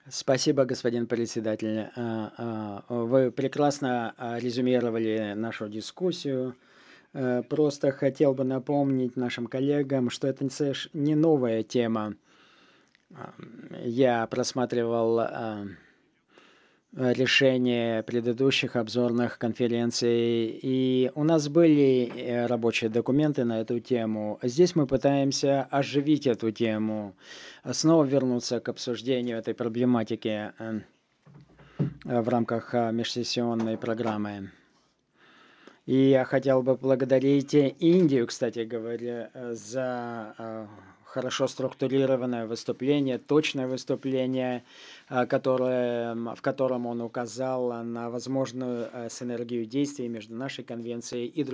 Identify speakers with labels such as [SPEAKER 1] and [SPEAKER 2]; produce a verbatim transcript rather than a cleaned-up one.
[SPEAKER 1] Спасибо, господин председатель. А, а, Вы прекрасно а, резюмировали нашу дискуссию. Э, Просто хотел бы напомнить нашим коллегам, что это не соверш- не новая тема. Ам, Я просматривал а, э, решения предыдущих обзорных конференций, и у нас были э, рабочие документы на эту тему. Здесь мы пытаемся оживить эту тему, а снова вернуться к обсуждению этой проблематики э, э, в рамках а, межсессионной программы. И я хотел бы поблагодарить э, Индию, кстати говоря, э, за э, хорошо структурированное выступление, точное выступление, э, которое, м, в котором он указал на возможную э, синергию действий между нашей конвенцией и